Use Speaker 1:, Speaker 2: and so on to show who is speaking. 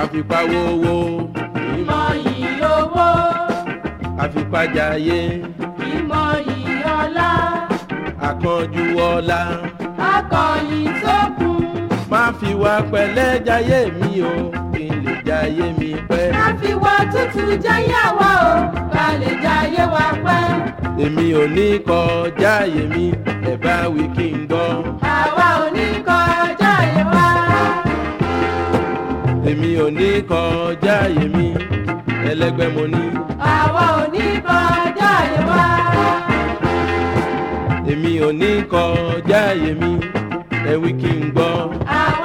Speaker 1: àfipáwówó
Speaker 2: ìmọ̀ yìí owó
Speaker 1: àfipájayé
Speaker 2: ìmọ̀ yìí ọlá
Speaker 1: àkànjú ọlá
Speaker 2: akọ̀yìn sókun
Speaker 1: má fi wá pẹ̀lẹ́ jayé mi o kí n lè jayé mi pẹ́.
Speaker 2: má fi wá tútù jayé wa o ká lè jayé wa pẹ́.
Speaker 1: èmi ò ní kọjá àyè mi ẹ bá wí kí n gbọ́.
Speaker 2: àwa ò ní kọjá àyè wa.
Speaker 1: èmi ò ní kọjá àyè mi ẹlẹ́gbẹ́ mo ní.
Speaker 2: àwa ò ní kọjá àyè wa.
Speaker 1: èmi ò ní kọjá àyè mi ẹ wí kí n gbọ́.
Speaker 2: àwa